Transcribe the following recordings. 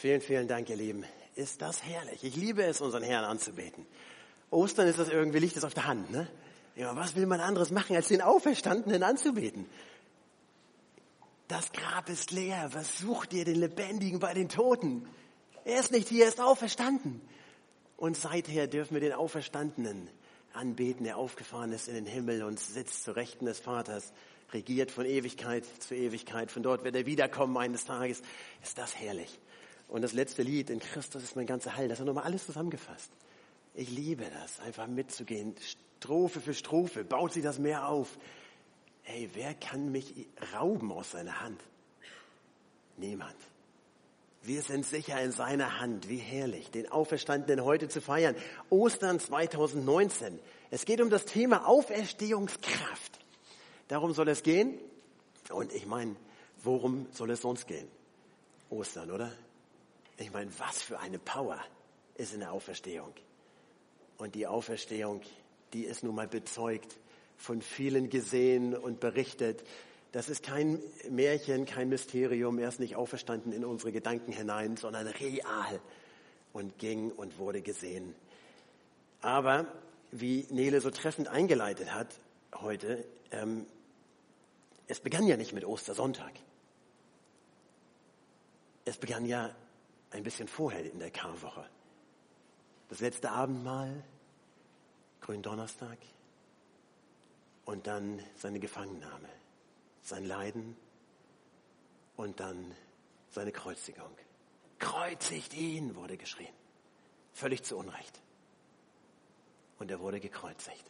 Vielen, vielen Dank, ihr Lieben. Ist das herrlich. Ich liebe es, unseren Herrn anzubeten. Ostern ist das irgendwie, liegt es auf der Hand, ne? Ja, was will man anderes machen, als den Auferstandenen anzubeten? Das Grab ist leer. Was sucht ihr den Lebendigen bei den Toten? Er ist nicht hier, er ist auferstanden. Und seither dürfen wir den Auferstandenen anbeten, der aufgefahren ist in den Himmel und sitzt zu Rechten des Vaters, regiert von Ewigkeit zu Ewigkeit. Von dort wird er wiederkommen eines Tages. Ist das herrlich. Und das letzte Lied, in Christus ist mein ganzer Heil, das hat nochmal alles zusammengefasst. Ich liebe das, einfach mitzugehen, Strophe für Strophe, baut sich das Meer auf. Hey, wer kann mich rauben aus seiner Hand? Niemand. Wir sind sicher in seiner Hand. Wie herrlich, den Auferstandenen heute zu feiern. Ostern 2019. Es geht um das Thema Auferstehungskraft. Darum soll es gehen. Und ich meine, worum soll es sonst gehen? Ostern, oder? Ich meine, was für eine Power ist in der Auferstehung. Und die Auferstehung, die ist nun mal bezeugt, von vielen gesehen und berichtet. Das ist kein Märchen, kein Mysterium. Er ist nicht auferstanden in unsere Gedanken hinein, sondern real und ging und wurde gesehen. Aber wie Nele so treffend eingeleitet hat heute, es begann ja nicht mit Ostersonntag. Es begann ja ein bisschen vorher in der Karwoche. Das letzte Abendmahl, Gründonnerstag und dann seine Gefangennahme, sein Leiden und dann seine Kreuzigung. Kreuzigt ihn, wurde geschrien. Völlig zu Unrecht. Und er wurde gekreuzigt.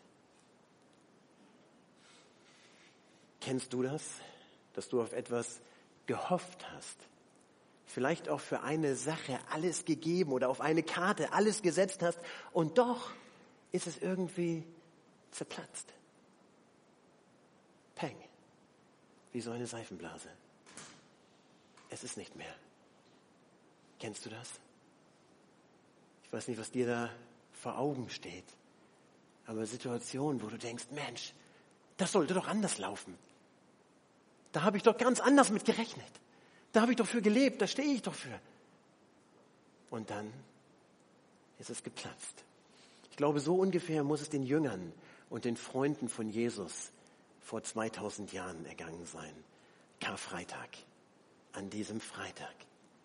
Kennst du das, dass du auf etwas gehofft hast? Vielleicht auch für eine Sache alles gegeben oder auf eine Karte alles gesetzt hast und doch ist es irgendwie zerplatzt. Peng. Wie so eine Seifenblase. Es ist nicht mehr. Kennst du das? Ich weiß nicht, was dir da vor Augen steht. Aber Situationen, wo du denkst, Mensch, das sollte doch anders laufen. Da habe ich doch ganz anders mit gerechnet. Da habe ich doch für gelebt, da stehe ich doch für. Und dann ist es geplatzt. Ich glaube, so ungefähr muss es den Jüngern und den Freunden von Jesus vor 2000 Jahren ergangen sein. Karfreitag, an diesem Freitag.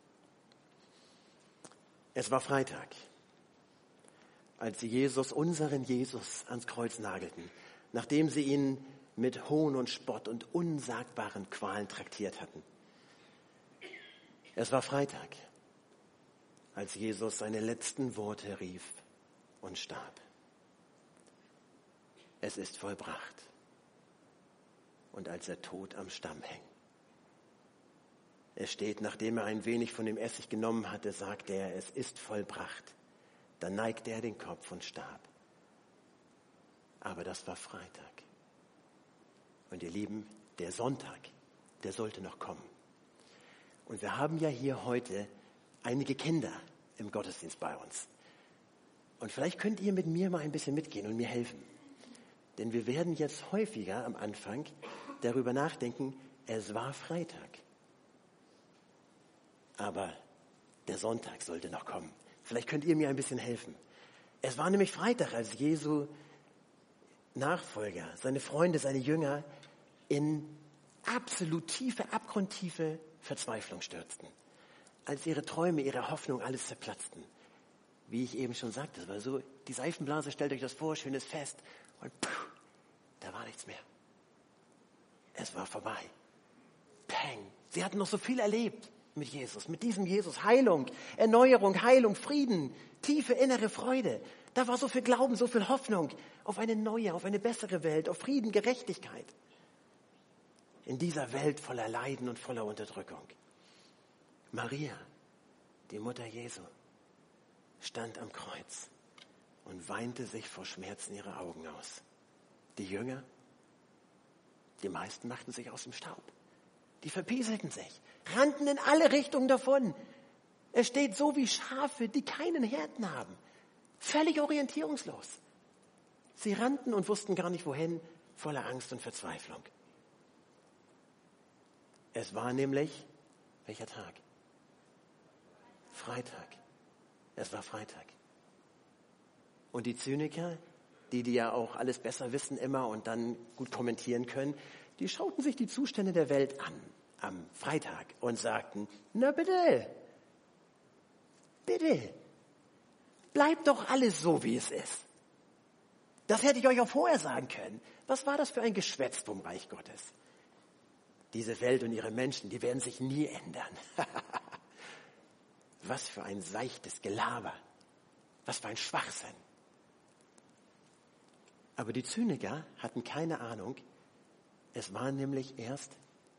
Es war Freitag, als sie Jesus, unseren Jesus, ans Kreuz nagelten, nachdem sie ihn mit Hohn und Spott und unsagbaren Qualen traktiert hatten. Es war Freitag, als Jesus seine letzten Worte rief und starb. Es ist vollbracht. Und als er tot am Stamm hing. Es steht, nachdem er ein wenig von dem Essig genommen hatte, sagte er, es ist vollbracht. Dann neigte er den Kopf und starb. Aber das war Freitag. Und ihr Lieben, der Sonntag, der sollte noch kommen. Und wir haben ja hier heute einige Kinder im Gottesdienst bei uns. Und vielleicht könnt ihr mit mir mal ein bisschen mitgehen und mir helfen. Denn wir werden jetzt häufiger am Anfang darüber nachdenken, es war Freitag. Aber der Sonntag sollte noch kommen. Vielleicht könnt ihr mir ein bisschen helfen. Es war nämlich Freitag, als Jesu Nachfolger, seine Freunde, seine Jünger in absolut tiefe, abgrundtiefe Verzweiflung stürzten. Als ihre Träume, ihre Hoffnung, alles zerplatzten. Wie ich eben schon sagte, das war so, die Seifenblase, stellt euch das vor, schönes Fest. Und da war nichts mehr. Es war vorbei. Peng. Sie hatten noch so viel erlebt mit Jesus, mit diesem Jesus. Heilung, Erneuerung, Heilung, Frieden, tiefe innere Freude. Da war so viel Glauben, so viel Hoffnung auf eine neue, auf eine bessere Welt, auf Frieden, Gerechtigkeit. In dieser Welt voller Leiden und voller Unterdrückung. Maria, die Mutter Jesu, stand am Kreuz und weinte sich vor Schmerzen ihre Augen aus. Die Jünger, die meisten machten sich aus dem Staub. Die verpieselten sich, rannten in alle Richtungen davon. Es steht so wie Schafe, die keinen Hirten haben. Völlig orientierungslos. Sie rannten und wussten gar nicht wohin, voller Angst und Verzweiflung. Es war nämlich, welcher Tag? Freitag. Es war Freitag. Und die Zyniker, die ja auch alles besser wissen immer und dann gut kommentieren können, die schauten sich die Zustände der Welt an am Freitag und sagten, na bitte, bleibt doch alles so, wie es ist. Das hätte ich euch auch vorher sagen können. Was war das für ein Geschwätz vom Reich Gottes? Diese Welt und ihre Menschen, die werden sich nie ändern. Was für ein seichtes Gelaber. Was für ein Schwachsinn. Aber die Zyniker hatten keine Ahnung. Es war nämlich erst.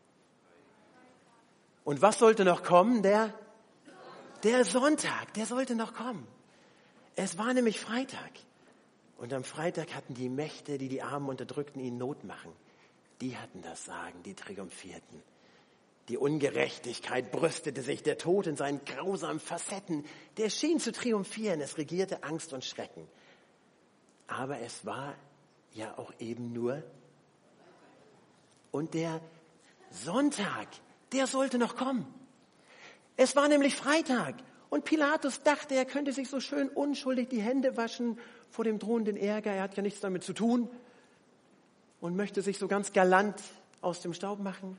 Und was sollte noch kommen? Der Sonntag, der sollte noch kommen. Es war nämlich Freitag. Und am Freitag hatten die Mächte, die die Armen unterdrückten, ihnen Not machen. Die hatten das Sagen, die triumphierten. Die Ungerechtigkeit brüstete sich, der Tod in seinen grausamen Facetten, der schien zu triumphieren. Es regierte Angst und Schrecken. Aber es war ja auch eben nur. Und der Sonntag, der sollte noch kommen. Es war nämlich Freitag. Und Pilatus dachte, er könnte sich so schön unschuldig die Hände waschen vor dem drohenden Ärger. Er hat ja nichts damit zu tun und möchte sich so ganz galant aus dem Staub machen.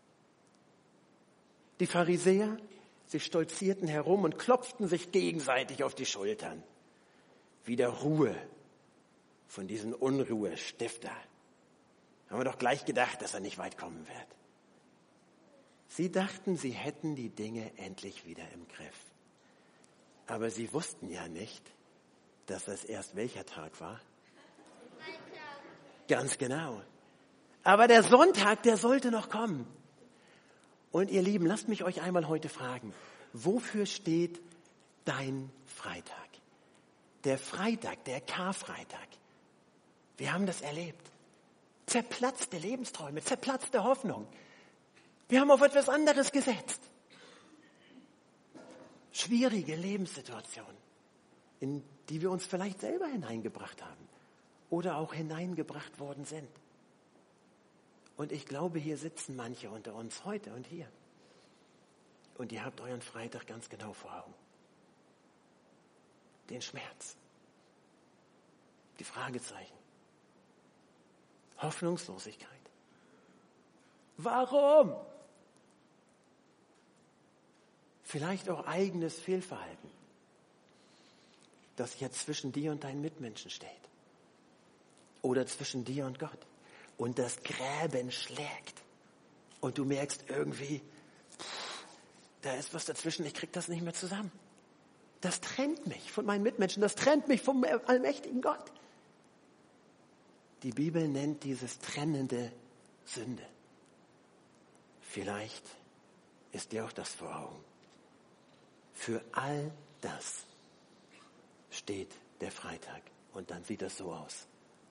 Die Pharisäer, sie stolzierten herum und klopften sich gegenseitig auf die Schultern. Wieder Ruhe von diesen Unruhestifter. Haben wir doch gleich gedacht, dass er nicht weit kommen wird. Sie dachten, sie hätten die Dinge endlich wieder im Griff. Aber sie wussten ja nicht, dass das erst welcher Tag war. Ganz genau. Aber der Sonntag, der sollte noch kommen. Und ihr Lieben, lasst mich euch einmal heute fragen, wofür steht dein Freitag? Der Freitag, der Karfreitag. Wir haben das erlebt. Zerplatzte Lebensträume, zerplatzte Hoffnung. Wir haben auf etwas anderes gesetzt. Schwierige Lebenssituationen, in die wir uns vielleicht selber hineingebracht haben oder auch hineingebracht worden sind. Und ich glaube, hier sitzen manche unter uns heute und hier. Und ihr habt euren Freitag ganz genau vor Augen. Den Schmerz, die Fragezeichen, Hoffnungslosigkeit. Warum? Vielleicht auch eigenes Fehlverhalten, das jetzt zwischen dir und deinen Mitmenschen steht. Oder zwischen dir und Gott. Und das Gräben schlägt. Und du merkst irgendwie, da ist was dazwischen, ich krieg das nicht mehr zusammen. Das trennt mich von meinen Mitmenschen, das trennt mich vom allmächtigen Gott. Die Bibel nennt dieses trennende Sünde. Vielleicht ist dir auch das vor Augen. Für all das steht der Freitag. Und dann sieht das so aus.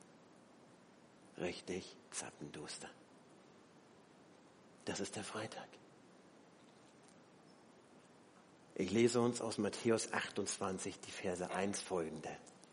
Richtig zappenduster. Das ist der Freitag. Ich lese uns aus Matthäus 28 die Verse 1 folgende.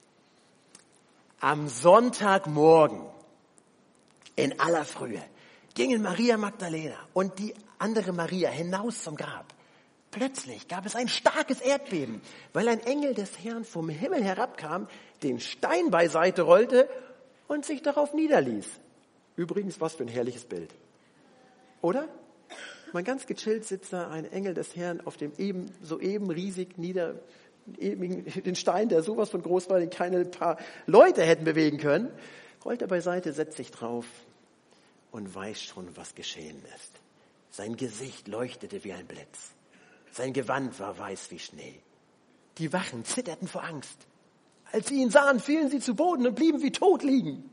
Am Sonntagmorgen in aller Frühe gingen Maria Magdalena und die andere Maria hinaus zum Grab. Plötzlich gab es ein starkes Erdbeben, weil ein Engel des Herrn vom Himmel herabkam, den Stein beiseite rollte und sich darauf niederließ. Übrigens, was für ein herrliches Bild. Oder? Mal ganz gechillt sitzt da ein Engel des Herrn auf dem soeben riesig den Stein, der sowas von groß war, den keine paar Leute hätten bewegen können, rollt er beiseite, setzt sich drauf und weiß schon, was geschehen ist. Sein Gesicht leuchtete wie ein Blitz. Sein Gewand war weiß wie Schnee. Die Wachen zitterten vor Angst. Als sie ihn sahen, fielen sie zu Boden und blieben wie tot liegen.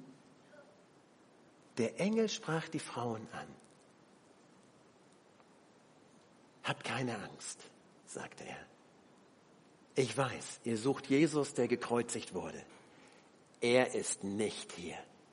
Der Engel sprach die Frauen an. Habt keine Angst, sagte er. Ich weiß, ihr sucht Jesus, der gekreuzigt wurde. Er ist nicht hier.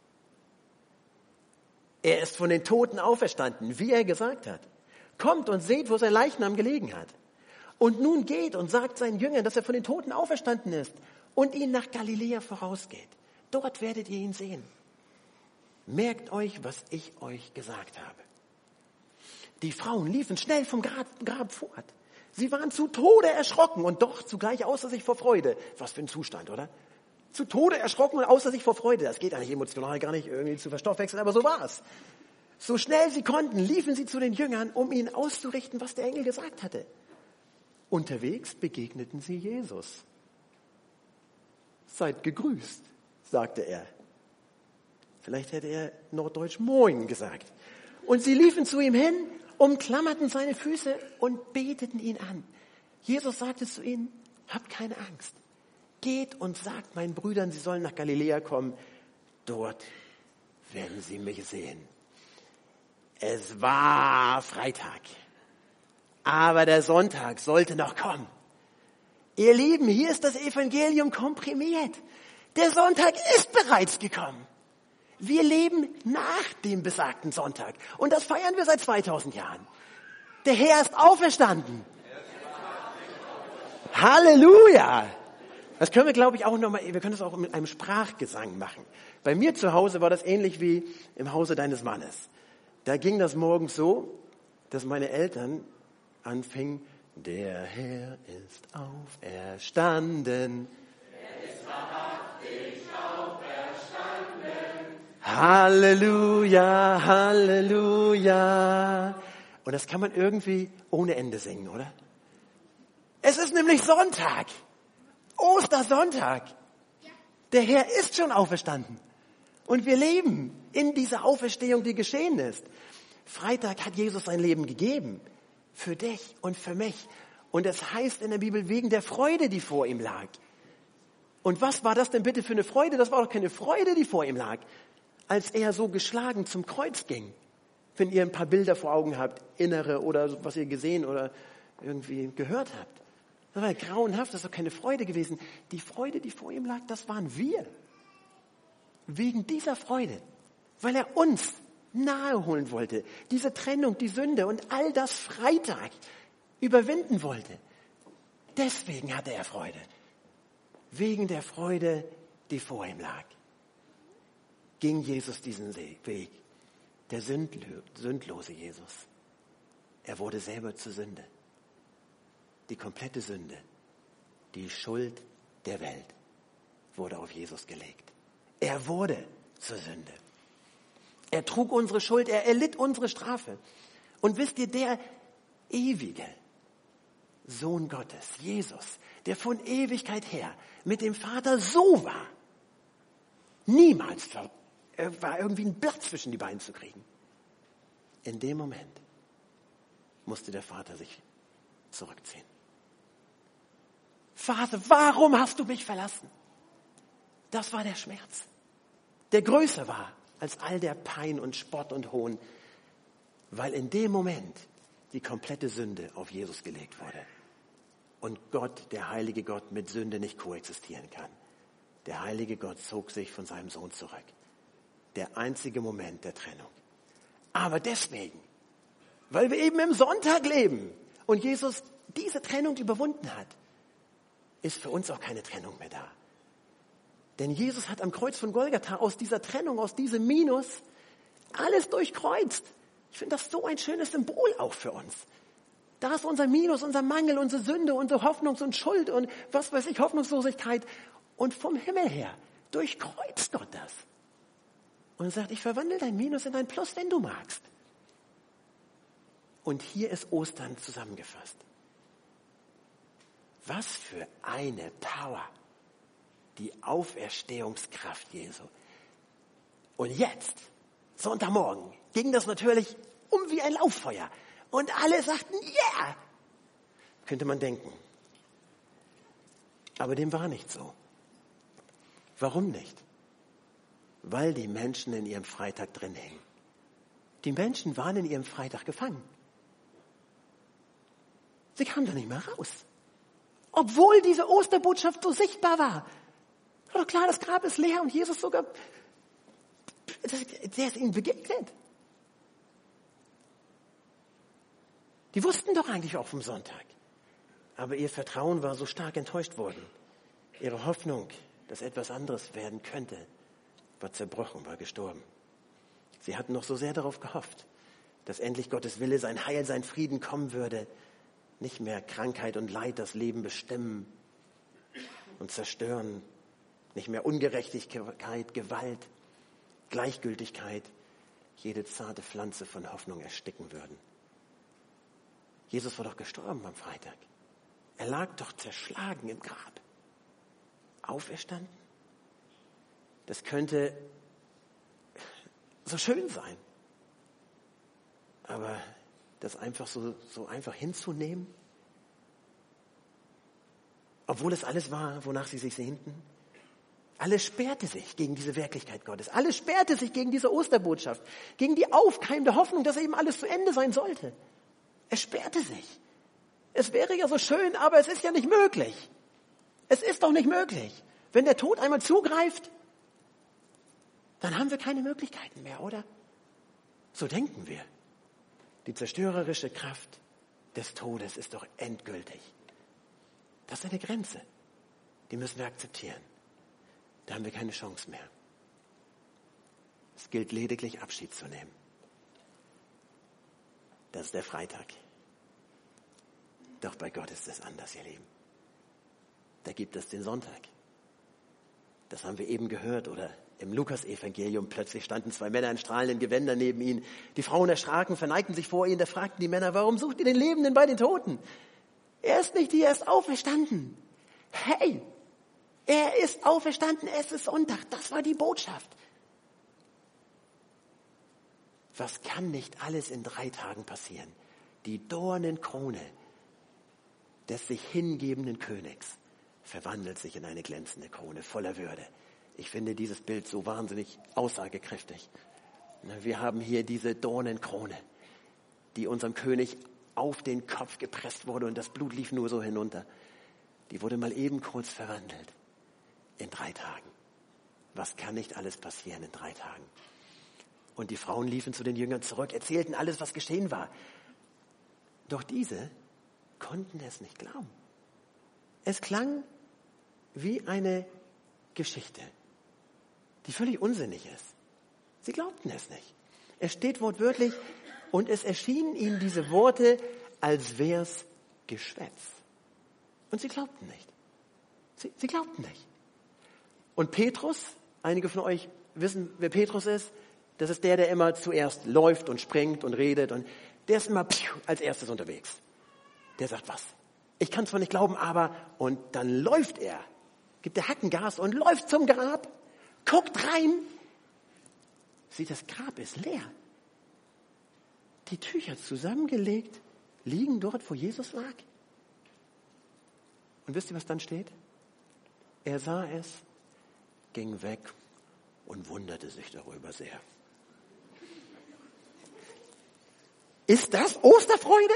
Er ist von den Toten auferstanden, wie er gesagt hat. Kommt und seht, wo sein Leichnam gelegen hat. Und nun geht und sagt seinen Jüngern, dass er von den Toten auferstanden ist und ihnen nach Galiläa vorausgeht. Dort werdet ihr ihn sehen. Merkt euch, was ich euch gesagt habe. Die Frauen liefen schnell vom Grab fort. Sie waren zu Tode erschrocken und doch zugleich außer sich vor Freude. Was für ein Zustand, oder? Zu Tode erschrocken und außer sich vor Freude. Das geht eigentlich emotional gar nicht irgendwie zu verstoffwechseln, aber so war es. So schnell sie konnten, liefen sie zu den Jüngern, um ihnen auszurichten, was der Engel gesagt hatte. Unterwegs begegneten sie Jesus. Seid gegrüßt, sagte er. Vielleicht hätte er norddeutsch Moin gesagt. Und sie liefen zu ihm hin, umklammerten seine Füße und beteten ihn an. Jesus sagte zu ihnen, habt keine Angst. Geht und sagt meinen Brüdern, sie sollen nach Galiläa kommen. Dort werden sie mich sehen. Es war Freitag, aber der Sonntag sollte noch kommen. Ihr Lieben, hier ist das Evangelium komprimiert. Der Sonntag ist bereits gekommen. Wir leben nach dem besagten Sonntag und das feiern wir seit 2000 Jahren. Der Herr ist auferstanden. Halleluja! Das können wir, glaube ich, auch nochmal, wir können das auch mit einem Sprachgesang machen. Bei mir zu Hause war das ähnlich wie im Hause deines Mannes. Da ging das morgens so, dass meine Eltern anfingen, der Herr ist auferstanden. Er ist wahrhaftig auferstanden. Halleluja, Halleluja. Und das kann man irgendwie ohne Ende singen, oder? Es ist nämlich Sonntag. Ostersonntag. Der Herr ist schon auferstanden. Und wir leben in dieser Auferstehung, die geschehen ist. Freitag hat Jesus sein Leben gegeben. Für dich und für mich. Und es heißt in der Bibel, wegen der Freude, die vor ihm lag. Und was war das denn bitte für eine Freude? Das war doch keine Freude, die vor ihm lag. Als er so geschlagen zum Kreuz ging. Wenn ihr ein paar Bilder vor Augen habt, innere oder was ihr gesehen oder irgendwie gehört habt. Das war grauenhaft, das ist doch keine Freude gewesen. Die Freude, die vor ihm lag, das waren wir. Wegen dieser Freude, weil er uns nahe holen wollte, diese Trennung, die Sünde und all das Freitag überwinden wollte. Deswegen hatte er Freude. Wegen der Freude, die vor ihm lag, ging Jesus diesen Weg. Der sündlose Jesus. Er wurde selber zur Sünde. Die komplette Sünde, die Schuld der Welt wurde auf Jesus gelegt. Er wurde zur Sünde. Er trug unsere Schuld, er erlitt unsere Strafe. Und wisst ihr, der ewige Sohn Gottes, Jesus, der von Ewigkeit her mit dem Vater so war, niemals war irgendwie ein Blatt zwischen die Beine zu kriegen. In dem Moment musste der Vater sich zurückziehen. Vater, warum hast du mich verlassen? Das war der Schmerz, der größer war als all der Pein und Spott und Hohn, weil in dem Moment die komplette Sünde auf Jesus gelegt wurde. Und Gott, der heilige Gott, mit Sünde nicht koexistieren kann. Der heilige Gott zog sich von seinem Sohn zurück. Der einzige Moment der Trennung. Aber deswegen, weil wir eben im Sonntag leben und Jesus diese Trennung überwunden hat, ist für uns auch keine Trennung mehr da. Denn Jesus hat am Kreuz von Golgatha aus dieser Trennung, aus diesem Minus, alles durchkreuzt. Ich finde das so ein schönes Symbol auch für uns. Da ist unser Minus, unser Mangel, unsere Sünde, unsere Hoffnung und Schuld und was weiß ich, Hoffnungslosigkeit. Und vom Himmel her durchkreuzt Gott das. Und sagt, ich verwandle dein Minus in ein Plus, wenn du magst. Und hier ist Ostern zusammengefasst. Was für eine Power. Die Auferstehungskraft Jesu. Und jetzt, Sonntagmorgen, ging das natürlich um wie ein Lauffeuer. Und alle sagten, ja, yeah! Könnte man denken. Aber dem war nicht so. Warum nicht? Weil die Menschen in ihrem Freitag drin hängen. Die Menschen waren in ihrem Freitag gefangen. Sie kamen da nicht mehr raus. Obwohl diese Osterbotschaft so sichtbar war. War doch klar, das Grab ist leer und Jesus sogar, der ist ihnen begegnet. Die wussten doch eigentlich auch vom Sonntag. Aber ihr Vertrauen war so stark enttäuscht worden. Ihre Hoffnung, dass etwas anderes werden könnte, war zerbrochen, war gestorben. Sie hatten noch so sehr darauf gehofft, dass endlich Gottes Wille, sein Heil, sein Frieden kommen würde. Nicht mehr Krankheit und Leid das Leben bestimmen und zerstören. Nicht mehr Ungerechtigkeit, Gewalt, Gleichgültigkeit, jede zarte Pflanze von Hoffnung ersticken würden. Jesus war doch gestorben am Freitag. Er lag doch zerschlagen im Grab. Auferstanden? Das könnte so schön sein. Aber das einfach so einfach hinzunehmen, obwohl es alles war, wonach sie sich sehnten. Alles sperrte sich gegen diese Wirklichkeit Gottes. Alles sperrte sich gegen diese Osterbotschaft, gegen die aufkeimende Hoffnung, dass eben alles zu Ende sein sollte. Es sperrte sich. Es wäre ja so schön, aber es ist ja nicht möglich. Es ist doch nicht möglich. Wenn der Tod einmal zugreift, dann haben wir keine Möglichkeiten mehr, oder? So denken wir. Die zerstörerische Kraft des Todes ist doch endgültig. Das ist eine Grenze. Die müssen wir akzeptieren. Da haben wir keine Chance mehr. Es gilt lediglich, Abschied zu nehmen. Das ist der Freitag. Doch bei Gott ist es anders, ihr Lieben. Da gibt es den Sonntag. Das haben wir eben gehört, oder im Lukas-Evangelium. Plötzlich standen 2 Männer in strahlenden Gewändern neben ihnen. Die Frauen erschraken, verneigten sich vor ihnen. Da fragten die Männer, warum sucht ihr den Lebenden bei den Toten? Er ist nicht hier, er ist auferstanden. Hey, er ist auferstanden, es ist Sonntag. Das war die Botschaft. Was kann nicht alles in 3 Tagen passieren? Die Dornenkrone des sich hingebenden Königs verwandelt sich in eine glänzende Krone voller Würde. Ich finde dieses Bild so wahnsinnig aussagekräftig. Wir haben hier diese Dornenkrone, die unserem König auf den Kopf gepresst wurde und das Blut lief nur so hinunter. Die wurde mal eben kurz verwandelt in 3 Tagen. Was kann nicht alles passieren in 3 Tagen? Und die Frauen liefen zu den Jüngern zurück, erzählten alles, was geschehen war. Doch diese konnten es nicht glauben. Es klang wie eine Geschichte, die völlig unsinnig ist. Sie glaubten es nicht. Es steht wortwörtlich, und es erschienen ihnen diese Worte, als wär's Geschwätz. Und sie glaubten nicht. Sie glaubten nicht. Und Petrus, einige von euch wissen, wer Petrus ist, das ist der immer zuerst läuft und springt und redet, und der ist immer als erstes unterwegs. Der sagt, was? Ich kann zwar nicht glauben, aber, und dann läuft er, gibt der Hackengas und läuft zum Grab, guckt rein, sieht, das Grab ist leer. Die Tücher zusammengelegt, liegen dort, wo Jesus lag. Und wisst ihr, was dann steht? Er sah es, ging weg und wunderte sich darüber sehr. Ist das Osterfreude?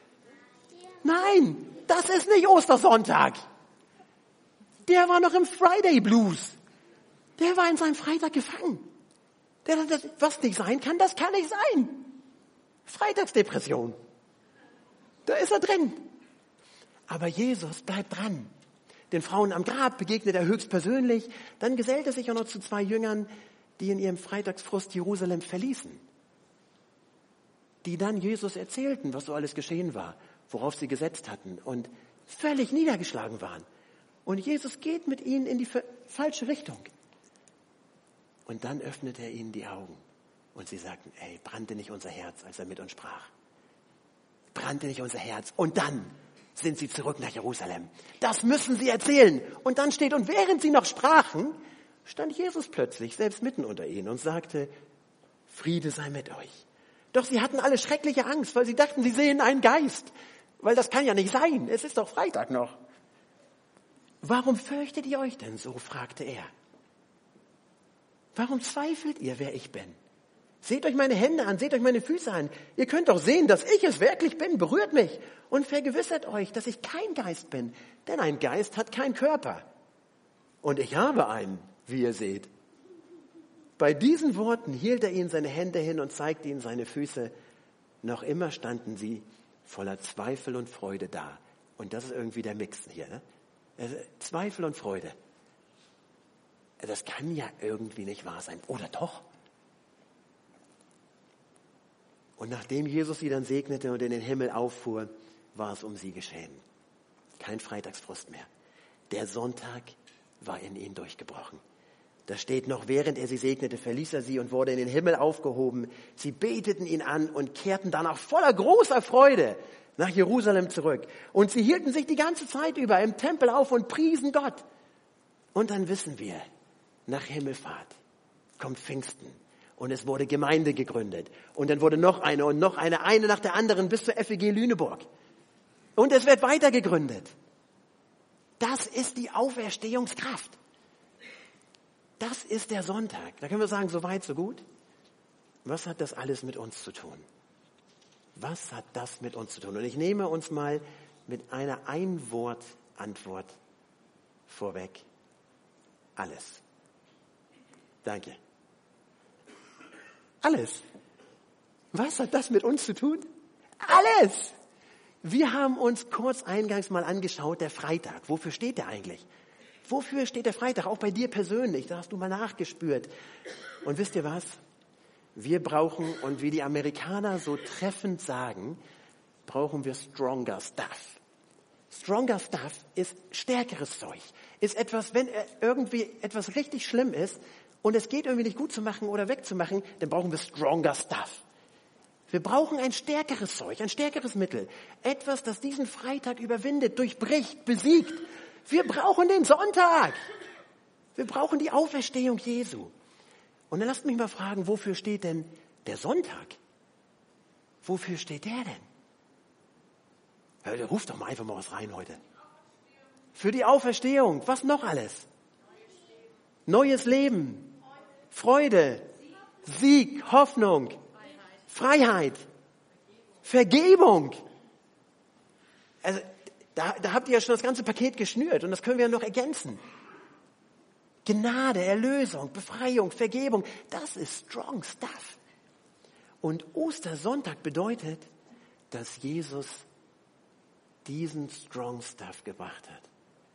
Nein, das ist nicht Ostersonntag. Der war noch im Friday Blues. Der war in seinem Freitag gefangen. Was nicht sein kann, das kann nicht sein. Freitagsdepression. Da ist er drin. Aber Jesus bleibt dran. Den Frauen am Grab begegnet er höchstpersönlich. Dann gesellt er sich auch noch zu 2 Jüngern, die in ihrem Freitagsfrust Jerusalem verließen. Die dann Jesus erzählten, was so alles geschehen war, worauf sie gesetzt hatten und völlig niedergeschlagen waren. Und Jesus geht mit ihnen in die falsche Richtung. Und dann öffnet er ihnen die Augen. Und sie sagten, ey, brannte nicht unser Herz, als er mit uns sprach? Brannte nicht unser Herz? Und dann sind sie zurück nach Jerusalem. Das müssen sie erzählen. Und dann steht, und während sie noch sprachen, stand Jesus plötzlich selbst mitten unter ihnen und sagte, Friede sei mit euch. Doch sie hatten alle schreckliche Angst, weil sie dachten, sie sehen einen Geist. Weil das kann ja nicht sein. Es ist doch Freitag noch. Warum fürchtet ihr euch denn so? Fragte er. Warum zweifelt ihr, wer ich bin? Seht euch meine Hände an, seht euch meine Füße an. Ihr könnt doch sehen, dass ich es wirklich bin. Berührt mich und vergewissert euch, dass ich kein Geist bin. Denn ein Geist hat keinen Körper. Und ich habe einen, wie ihr seht. Bei diesen Worten hielt er ihnen seine Hände hin und zeigte ihnen seine Füße. Noch immer standen sie voller Zweifel und Freude da. Und das ist irgendwie der Mix hier, ne? Zweifel und Freude. Das kann ja irgendwie nicht wahr sein. Oder doch? Und nachdem Jesus sie dann segnete und in den Himmel auffuhr, war es um sie geschehen. Kein Freitagsfrust mehr. Der Sonntag war in ihn durchgebrochen. Da steht noch, während er sie segnete, verließ er sie und wurde in den Himmel aufgehoben. Sie beteten ihn an und kehrten danach voller großer Freude nach Jerusalem zurück. Und sie hielten sich die ganze Zeit über im Tempel auf und priesen Gott. Und dann wissen wir, nach Himmelfahrt kommt Pfingsten. Und es wurde Gemeinde gegründet. Und dann wurde noch eine und noch eine nach der anderen bis zur FEG Lüneburg. Und es wird weiter gegründet. Das ist die Auferstehungskraft. Das ist der Sonntag. Da können wir sagen, so weit, so gut. Was hat das alles mit uns zu tun? Was hat das mit uns zu tun? Und ich nehme uns mal mit einer Ein-Wort-Antwort vorweg. Alles. Danke. Alles. Was hat das mit uns zu tun? Alles. Wir haben uns kurz eingangs mal angeschaut, der Freitag. Wofür steht der eigentlich? Wofür steht der Freitag? Auch bei dir persönlich. Da hast du mal nachgespürt. Und wisst ihr was? Wir brauchen, und wie die Amerikaner so treffend sagen, brauchen wir stronger stuff. Stronger stuff ist stärkeres Zeug. Ist etwas, wenn irgendwie etwas richtig schlimm ist und es geht irgendwie nicht gut zu machen oder wegzumachen, dann brauchen wir stronger stuff. Wir brauchen ein stärkeres Zeug, ein stärkeres Mittel. Etwas, das diesen Freitag überwindet, durchbricht, besiegt. Wir brauchen den Sonntag. Wir brauchen die Auferstehung Jesu. Und dann lasst mich mal fragen, wofür steht denn der Sonntag? Wofür steht der denn? Ruft doch mal einfach mal was rein heute. Für die Auferstehung. Was noch alles? Neues Leben. Freude. Sieg. Hoffnung. Freiheit. Vergebung. Also, da habt ihr ja schon das ganze Paket geschnürt und das können wir noch ergänzen. Gnade, Erlösung, Befreiung, Vergebung, das ist strong stuff. Und Ostersonntag bedeutet, dass Jesus diesen strong stuff gebracht hat.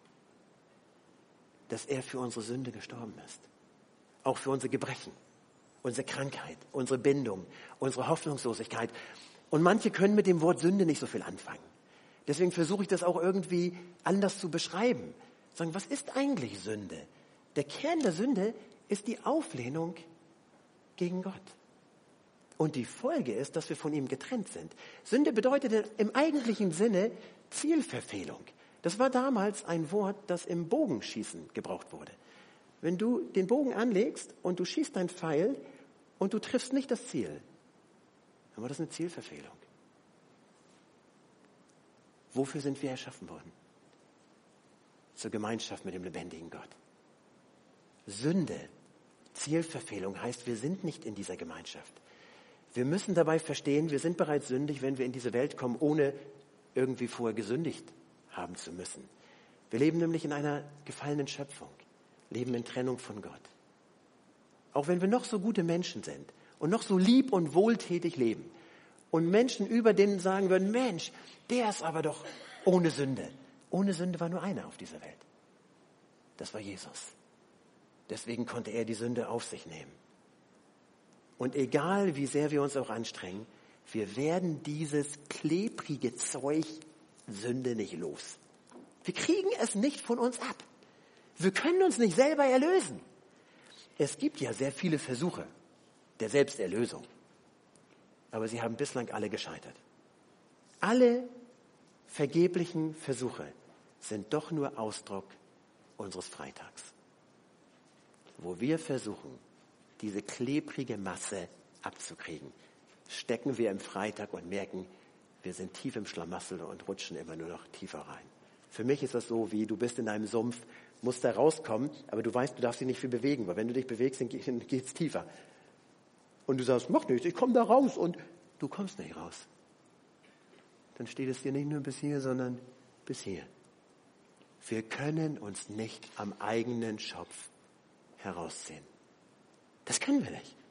Dass er für unsere Sünde gestorben ist. Auch für unsere Gebrechen, unsere Krankheit, unsere Bindung, unsere Hoffnungslosigkeit. Und manche können mit dem Wort Sünde nicht so viel anfangen. Deswegen versuche ich das auch irgendwie anders zu beschreiben. Sagen, was ist eigentlich Sünde? Der Kern der Sünde ist die Auflehnung gegen Gott. Und die Folge ist, dass wir von ihm getrennt sind. Sünde bedeutet im eigentlichen Sinne Zielverfehlung. Das war damals ein Wort, das im Bogenschießen gebraucht wurde. Wenn du den Bogen anlegst und du schießt deinen Pfeil und du triffst nicht das Ziel, dann war das eine Zielverfehlung. Wofür sind wir erschaffen worden? Zur Gemeinschaft mit dem lebendigen Gott. Sünde, Zielverfehlung heißt, wir sind nicht in dieser Gemeinschaft. Wir müssen dabei verstehen, wir sind bereits sündig, wenn wir in diese Welt kommen, ohne irgendwie vorher gesündigt haben zu müssen. Wir leben nämlich in einer gefallenen Schöpfung, leben in Trennung von Gott. Auch wenn wir noch so gute Menschen sind und noch so lieb und wohltätig leben und Menschen über denen sagen würden, Mensch, der ist aber doch ohne Sünde. Ohne Sünde war nur einer auf dieser Welt. Das war Jesus. Deswegen konnte er die Sünde auf sich nehmen. Und egal, wie sehr wir uns auch anstrengen, wir werden dieses klebrige Zeug Sünde nicht los. Wir kriegen es nicht von uns ab. Wir können uns nicht selber erlösen. Es gibt ja sehr viele Versuche der Selbsterlösung. Aber sie haben bislang alle gescheitert. Alle vergeblichen Versuche sind doch nur Ausdruck unseres Freitags. Wo wir versuchen, diese klebrige Masse abzukriegen, stecken wir im Freitag und merken, wir sind tief im Schlamassel und rutschen immer nur noch tiefer rein. Für mich ist das so, wie du bist in einem Sumpf, musst da rauskommen, aber du weißt, du darfst dich nicht viel bewegen, weil wenn du dich bewegst, dann geht's tiefer. Und du sagst, mach nichts, ich komme da raus und du kommst nicht raus. Dann steht es dir nicht nur bis hier, sondern bis hier. Wir können uns nicht am eigenen Schopf herausziehen. Das können wir nicht.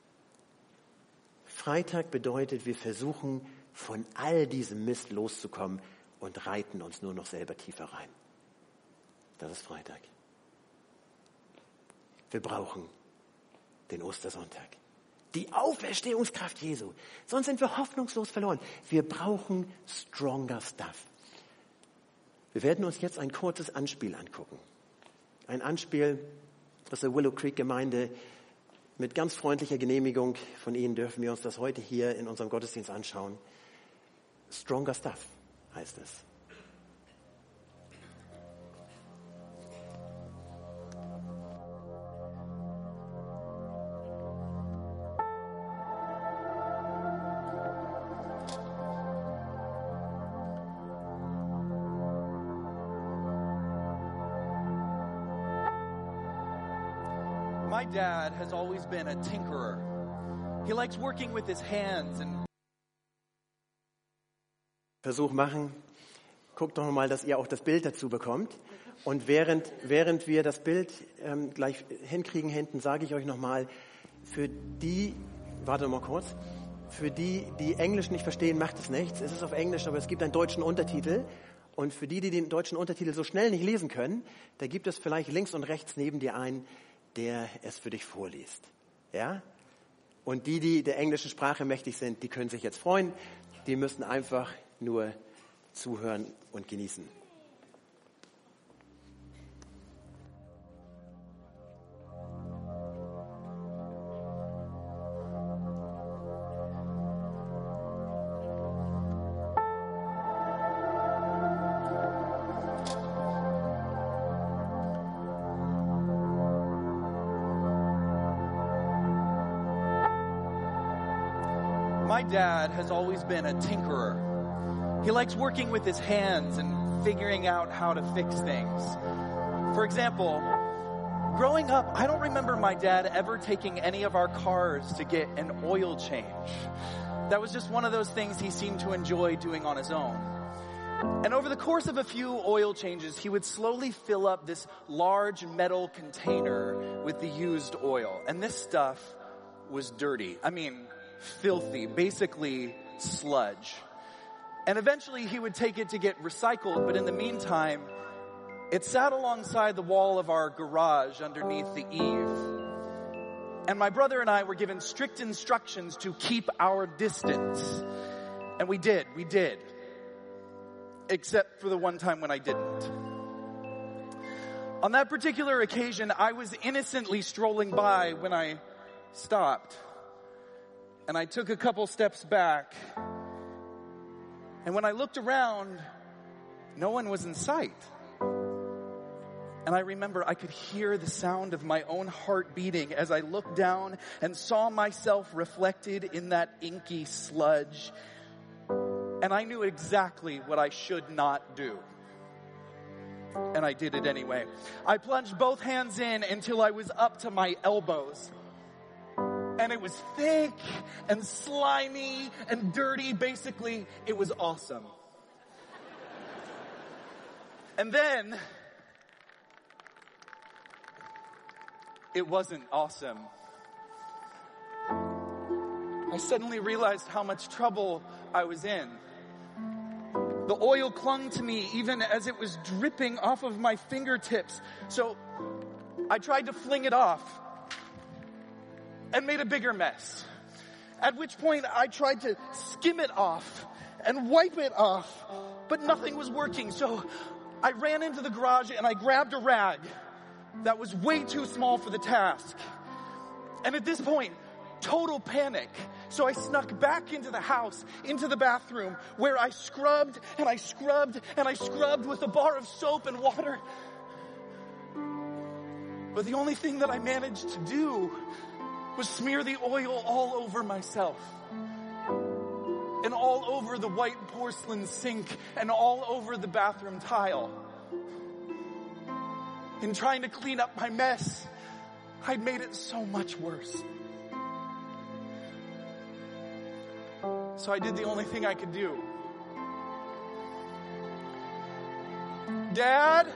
Freitag bedeutet, wir versuchen von all diesem Mist loszukommen und reiten uns nur noch selber tiefer rein. Das ist Freitag. Wir brauchen den Ostersonntag. Die Auferstehungskraft Jesu. Sonst sind wir hoffnungslos verloren. Wir brauchen stronger stuff. Wir werden uns jetzt ein kurzes Anspiel angucken. Ein Anspiel aus der Willow Creek Gemeinde. Mit ganz freundlicher Genehmigung von Ihnen dürfen wir uns das heute hier in unserem Gottesdienst anschauen. Stronger stuff heißt es. My dad has always been a tinkerer. He likes working with his hands and Versuch machen. Guckt doch mal, dass ihr auch das Bild dazu bekommt. Und während wir das Bild gleich hinkriegen hinten, sage ich euch nochmal, für die Englisch nicht verstehen, macht es nichts. Es ist auf Englisch, aber es gibt einen deutschen Untertitel. Und für die den deutschen Untertitel so schnell nicht lesen können, da gibt es vielleicht links und rechts neben dir einen, der es für dich vorliest. Ja? Und die der englischen Sprache mächtig sind, die können sich jetzt freuen. Die müssen einfach nur zuhören und genießen. My dad has always been a tinkerer. He likes working with his hands and figuring out how to fix things. For example, growing up, I don't remember my dad ever taking any of our cars to get an oil change. That was just one of those things he seemed to enjoy doing on his own. And over the course of a few oil changes, he would slowly fill up this large metal container with the used oil. And this stuff was dirty. I mean, filthy, basically sludge. And eventually he would take it to get recycled, but in the meantime, it sat alongside the wall of our garage underneath the eave. And my brother and I were given strict instructions to keep our distance. And we did. Except for the one time when I didn't. On that particular occasion, I was innocently strolling by when I stopped. And I took a couple steps back. And when I looked around, no one was in sight. And I remember I could hear the sound of my own heart beating as I looked down and saw myself reflected in that inky sludge. And I knew exactly what I should not do. And I did it anyway. I plunged both hands in until I was up to my elbows. And it was thick and slimy and dirty. Basically, it was awesome. And then, it wasn't awesome. I suddenly realized how much trouble I was in. The oil clung to me even as it was dripping off of my fingertips. So I tried to fling it off and made a bigger mess. At which point I tried to skim it off and wipe it off, but nothing was working. So I ran into the garage and I grabbed a rag that was way too small for the task. And at this point, total panic. So I snuck back into the house, into the bathroom, where I scrubbed and I scrubbed and I scrubbed with a bar of soap and water. But the only thing that I managed to do was smear the oil all over myself. And all over the white porcelain sink and all over the bathroom tile. In trying to clean up my mess, I'd made it so much worse. So I did the only thing I could do. Dad?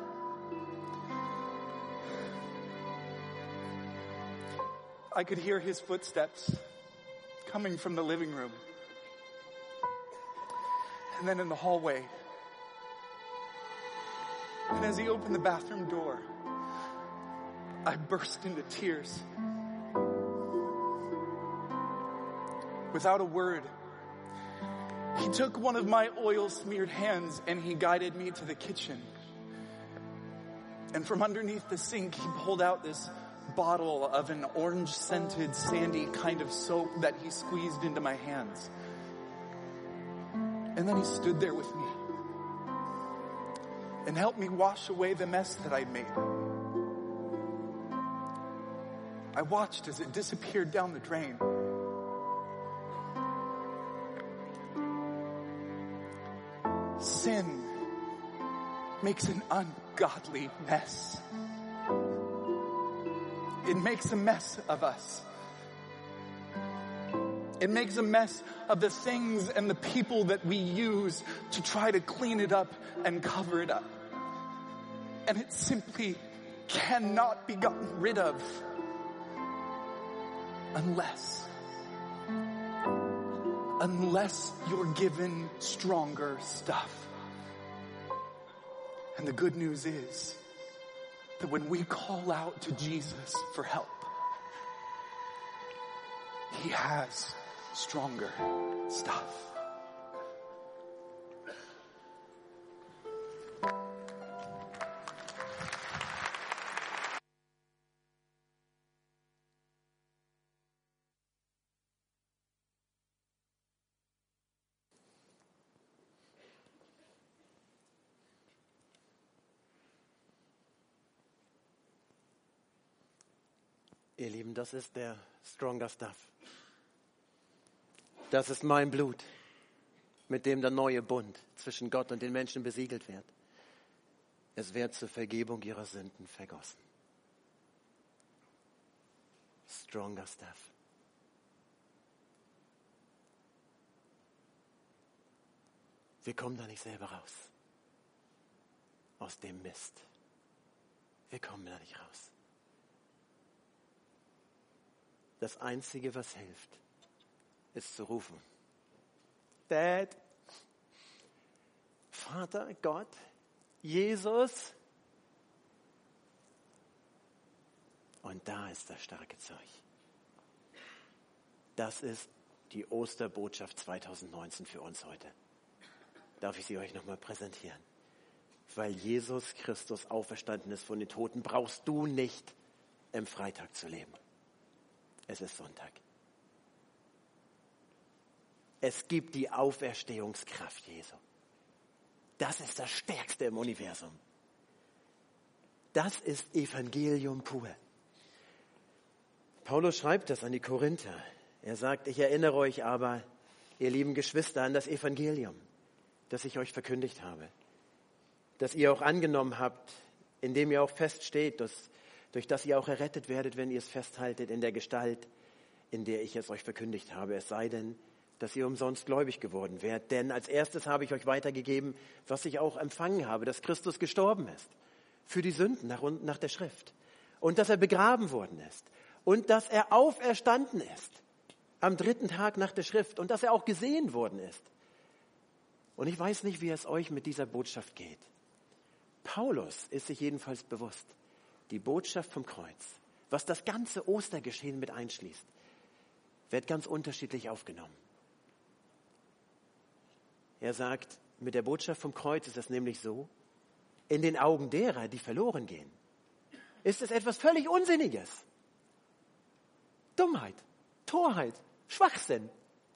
I could hear his footsteps coming from the living room. And then in the hallway. And as he opened the bathroom door, I burst into tears. without a word, he took one of my oil-smeared hands and he guided me to the kitchen. And from underneath the sink, he pulled out this bottle of an orange-scented, sandy kind of soap that he squeezed into my hands. And then he stood there with me and helped me wash away the mess that I'd made. I watched as it disappeared down the drain. Sin makes an ungodly mess. It makes a mess of us. It makes a mess of the things and the people that we use to try to clean it up and cover it up. And it simply cannot be gotten rid of unless you're given stronger stuff. And the good news is that when we call out to Jesus for help, he has stronger stuff. Ihr Lieben, das ist der Stronger Stuff. Das ist mein Blut, mit dem der neue Bund zwischen Gott und den Menschen besiegelt wird. Es wird zur Vergebung ihrer Sünden vergossen. Stronger Stuff. Wir kommen da nicht selber raus. Aus dem Mist. Wir kommen da nicht raus. Das Einzige, was hilft, ist zu rufen. Dad, Vater, Gott, Jesus. Und da ist das starke Zeug. Das ist die Osterbotschaft 2019 für uns heute. Darf ich sie euch nochmal präsentieren? Weil Jesus Christus auferstanden ist von den Toten, brauchst du nicht im Freitag zu leben. Es ist Sonntag. Es gibt die Auferstehungskraft Jesu. Das ist das Stärkste im Universum. Das ist Evangelium pur. Paulus schreibt das an die Korinther. Er sagt, ich erinnere euch aber, ihr lieben Geschwister, an das Evangelium, das ich euch verkündigt habe, das ihr auch angenommen habt, in dem ihr auch feststeht, durch das ihr auch errettet werdet, wenn ihr es festhaltet in der Gestalt, in der ich es euch verkündigt habe. Es sei denn, dass ihr umsonst gläubig geworden wärt. Denn als erstes habe ich euch weitergegeben, was ich auch empfangen habe, dass Christus gestorben ist für die Sünden nach der Schrift und dass er begraben worden ist und dass er auferstanden ist am 3. Tag nach der Schrift und dass er auch gesehen worden ist. Und ich weiß nicht, wie es euch mit dieser Botschaft geht. Paulus ist sich jedenfalls bewusst, die Botschaft vom Kreuz, was das ganze Ostergeschehen mit einschließt, wird ganz unterschiedlich aufgenommen. Er sagt, mit der Botschaft vom Kreuz ist es nämlich so, in den Augen derer, die verloren gehen, ist es etwas völlig Unsinniges. Dummheit, Torheit, Schwachsinn.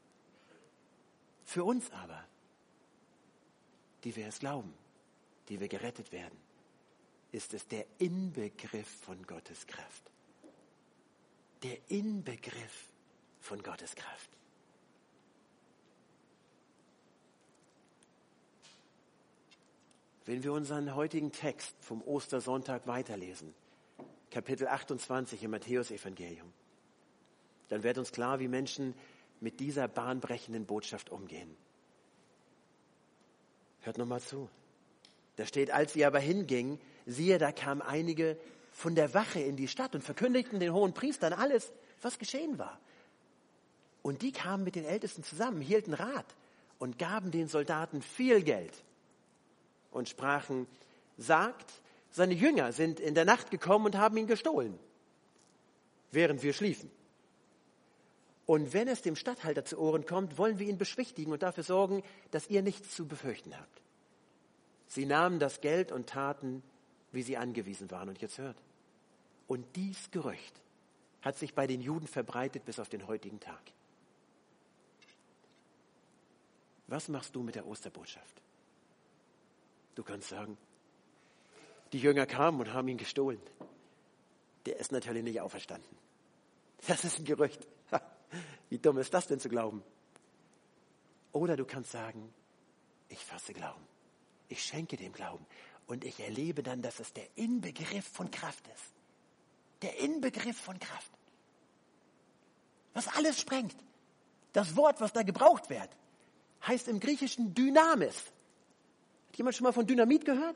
Für uns aber, die wir es glauben, die wir gerettet werden, ist es der Inbegriff von Gottes Kraft. Der Inbegriff von Gottes Kraft. Wenn wir unseren heutigen Text vom Ostersonntag weiterlesen, Kapitel 28 im Matthäus-Evangelium, dann wird uns klar, wie Menschen mit dieser bahnbrechenden Botschaft umgehen. Hört nochmal zu. Da steht, als sie aber hingingen, siehe, da kamen einige von der Wache in die Stadt und verkündigten den hohen Priestern alles, was geschehen war. Und die kamen mit den Ältesten zusammen, hielten Rat und gaben den Soldaten viel Geld und sprachen, sagt, seine Jünger sind in der Nacht gekommen und haben ihn gestohlen, während wir schliefen. Und wenn es dem Statthalter zu Ohren kommt, wollen wir ihn beschwichtigen und dafür sorgen, dass ihr nichts zu befürchten habt. Sie nahmen das Geld und taten, wie sie angewiesen waren. Und jetzt hört. Und dies Gerücht hat sich bei den Juden verbreitet bis auf den heutigen Tag. Was machst du mit der Osterbotschaft? Du kannst sagen, die Jünger kamen und haben ihn gestohlen. Der ist natürlich nicht auferstanden. Das ist ein Gerücht. Wie dumm ist das denn zu glauben? Oder du kannst sagen, ich fasse Glauben. Ich schenke dem Glauben. Und ich erlebe dann, dass es der Inbegriff von Kraft ist. Der Inbegriff von Kraft. Was alles sprengt. Das Wort, was da gebraucht wird, heißt im Griechischen Dynamis. Hat jemand schon mal von Dynamit gehört?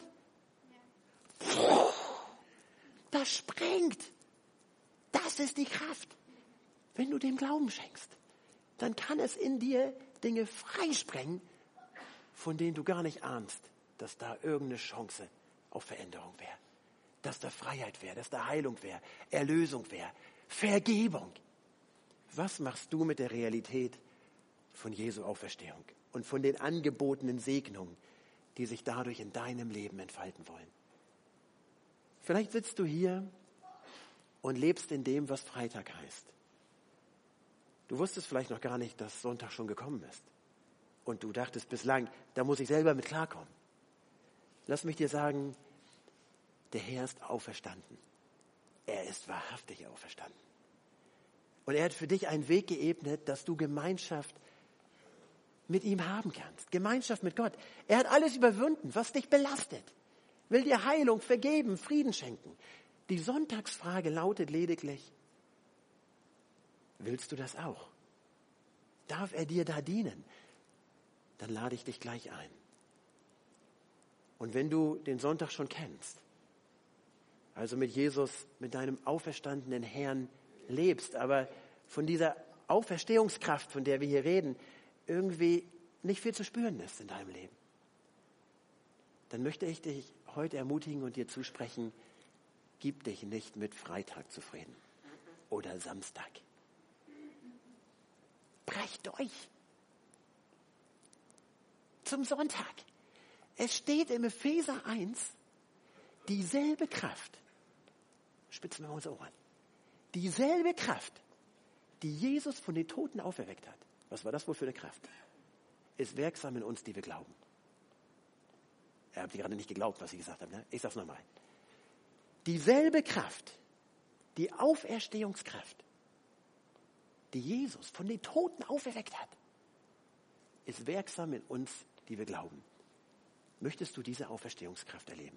Ja. Das sprengt. Das ist die Kraft. Wenn du dem Glauben schenkst, dann kann es in dir Dinge freisprengen, von denen du gar nicht ahnst, dass da irgendeine Chance auf Veränderung wäre. Dass da Freiheit wäre, dass da Heilung wäre, Erlösung wäre, Vergebung. Was machst du mit der Realität von Jesu Auferstehung und von den angebotenen Segnungen, die sich dadurch in deinem Leben entfalten wollen? Vielleicht sitzt du hier und lebst in dem, was Freitag heißt. Du wusstest vielleicht noch gar nicht, dass Sonntag schon gekommen ist. Und du dachtest bislang, da muss ich selber mit klarkommen. Lass mich dir sagen, der Herr ist auferstanden. Er ist wahrhaftig auferstanden. Und er hat für dich einen Weg geebnet, dass du Gemeinschaft mit ihm haben kannst. Gemeinschaft mit Gott. Er hat alles überwunden, was dich belastet. Will dir Heilung, vergeben, Frieden schenken. Die Sonntagsfrage lautet lediglich, willst du das auch? Darf er dir da dienen? Dann lade ich dich gleich ein. Und wenn du den Sonntag schon kennst, also mit Jesus, mit deinem auferstandenen Herrn lebst, aber von dieser Auferstehungskraft, von der wir hier reden, irgendwie nicht viel zu spüren ist in deinem Leben, dann möchte ich dich heute ermutigen und dir zusprechen, gib dich nicht mit Freitag zufrieden oder Samstag. Brech durch zum Sonntag. Es steht im Epheser 1, dieselbe Kraft, spitzen wir mal unsere Ohren, dieselbe Kraft, die Jesus von den Toten auferweckt hat. Was war das wohl für eine Kraft? Ist wirksam in uns, die wir glauben. Ihr habt gerade nicht geglaubt, was ich gesagt habe. Ne? Ich sage es nochmal. Dieselbe Kraft, die Auferstehungskraft, die Jesus von den Toten auferweckt hat, ist wirksam in uns, die wir glauben. Möchtest du diese Auferstehungskraft erleben?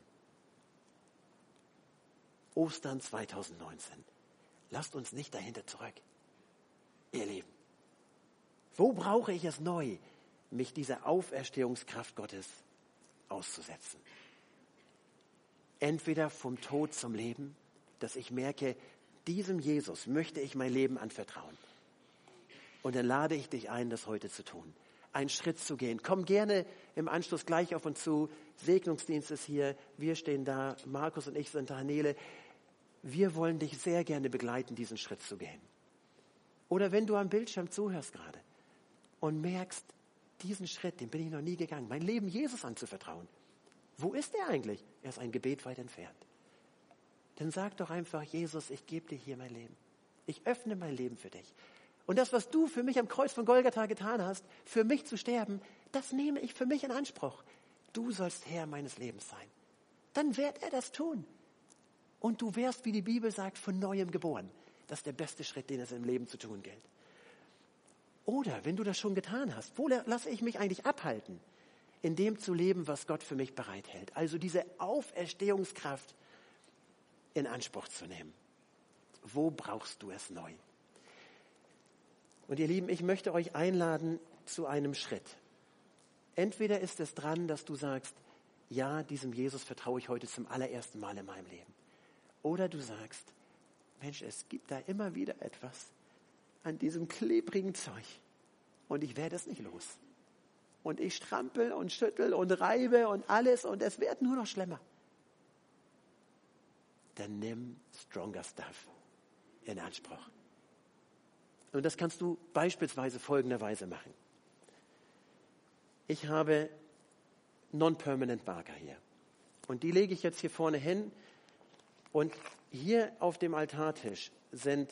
Ostern 2019. Lasst uns nicht dahinter zurück. Ihr Lieben, wo brauche ich es neu, mich dieser Auferstehungskraft Gottes auszusetzen? Entweder vom Tod zum Leben, dass ich merke, diesem Jesus möchte ich mein Leben anvertrauen. Und dann lade ich dich ein, das heute zu tun. Einen Schritt zu gehen. Komm gerne im Anschluss gleich auf uns zu. Segnungsdienst ist hier. Wir stehen da. Markus und ich sind da. Nele. Wir wollen dich sehr gerne begleiten, diesen Schritt zu gehen. Oder wenn du am Bildschirm zuhörst gerade und merkst, diesen Schritt, den bin ich noch nie gegangen, mein Leben Jesus anzuvertrauen. Wo ist er eigentlich? Er ist ein Gebet weit entfernt. Dann sag doch einfach, Jesus, ich gebe dir hier mein Leben. Ich öffne mein Leben für dich. Und das, was du für mich am Kreuz von Golgatha getan hast, für mich zu sterben, das nehme ich für mich in Anspruch. Du sollst Herr meines Lebens sein. Dann wird er das tun. Und du wirst, wie die Bibel sagt, von Neuem geboren. Das ist der beste Schritt, den es im Leben zu tun gilt. Oder, wenn du das schon getan hast, wo lasse ich mich eigentlich abhalten, in dem zu leben, was Gott für mich bereithält? Also diese Auferstehungskraft in Anspruch zu nehmen. Wo brauchst du es neu? Und ihr Lieben, ich möchte euch einladen zu einem Schritt. Entweder ist es dran, dass du sagst, ja, diesem Jesus vertraue ich heute zum allerersten Mal in meinem Leben. Oder du sagst, Mensch, es gibt da immer wieder etwas an diesem klebrigen Zeug und ich werde es nicht los. Und ich strampel und schüttel und reibe und alles und es wird nur noch schlimmer. Dann nimm Stronger Stuff in Anspruch. Und das kannst du beispielsweise folgenderweise machen. Ich habe Non-Permanent Marker hier. Und die lege ich jetzt hier vorne hin. Und hier auf dem Altartisch sind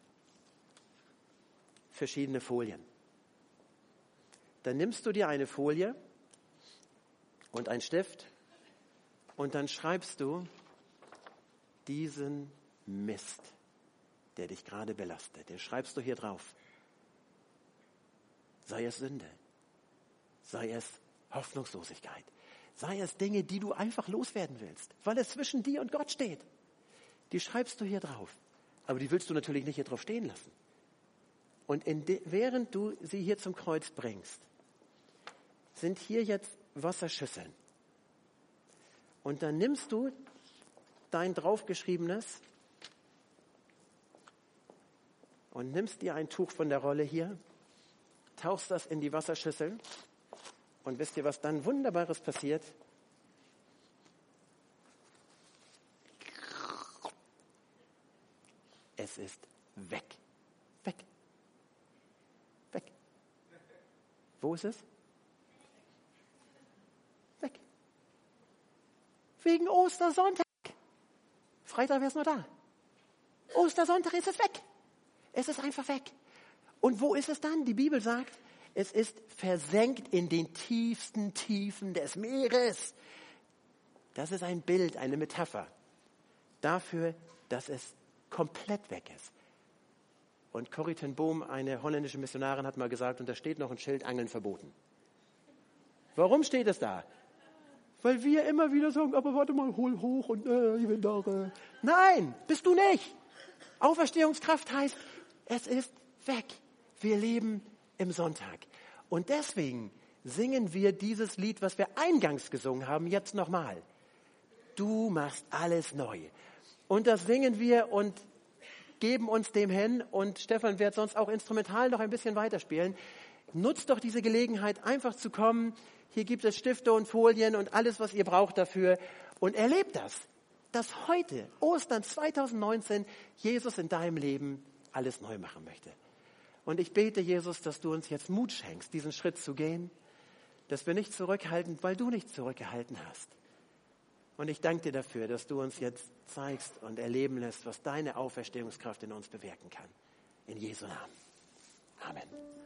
verschiedene Folien. Dann nimmst du dir eine Folie und einen Stift und dann schreibst du diesen Mist, der dich gerade belastet. Den schreibst du hier drauf. Sei es Sünde, sei es Hoffnungslosigkeit, sei es Dinge, die du einfach loswerden willst, weil es zwischen dir und Gott steht. Die schreibst du hier drauf. Aber die willst du natürlich nicht hier drauf stehen lassen. Und während du sie hier zum Kreuz bringst, sind hier jetzt Wasserschüsseln. Und dann nimmst du dein draufgeschriebenes und nimmst dir ein Tuch von der Rolle hier, tauchst das in die Wasserschüssel und wisst ihr, was dann Wunderbares passiert? Es ist weg. Weg. Weg. Wo ist es? Weg. Wegen Ostersonntag. Freitag wäre es nur da. Ostersonntag ist es weg. Es ist einfach weg. Und wo ist es dann? Die Bibel sagt, es ist versenkt in den tiefsten Tiefen des Meeres. Das ist ein Bild, eine Metapher dafür, dass es komplett weg ist. Und Corrie ten Boom, eine holländische Missionarin, hat mal gesagt, und da steht noch ein Schild, Angeln verboten. Warum steht es da? Weil wir immer wieder sagen, aber warte mal, hol hoch und ich bin da. Nein, bist du nicht. Auferstehungskraft heißt, es ist weg. Wir leben im Sonntag. Und deswegen singen wir dieses Lied, was wir eingangs gesungen haben, jetzt nochmal. Du machst alles neu. Und das singen wir und geben uns dem hin. Und Stefan wird sonst auch instrumental noch ein bisschen weiterspielen. Nutzt doch diese Gelegenheit, einfach zu kommen. Hier gibt es Stifte und Folien und alles, was ihr braucht dafür. Und erlebt das, dass heute, Ostern 2019, Jesus in deinem Leben alles neu machen möchte. Und ich bete, Jesus, dass du uns jetzt Mut schenkst, diesen Schritt zu gehen, dass wir nicht zurückhalten, weil du nicht zurückgehalten hast. Und ich danke dir dafür, dass du uns jetzt zeigst und erleben lässt, was deine Auferstehungskraft in uns bewirken kann. In Jesu Namen. Amen.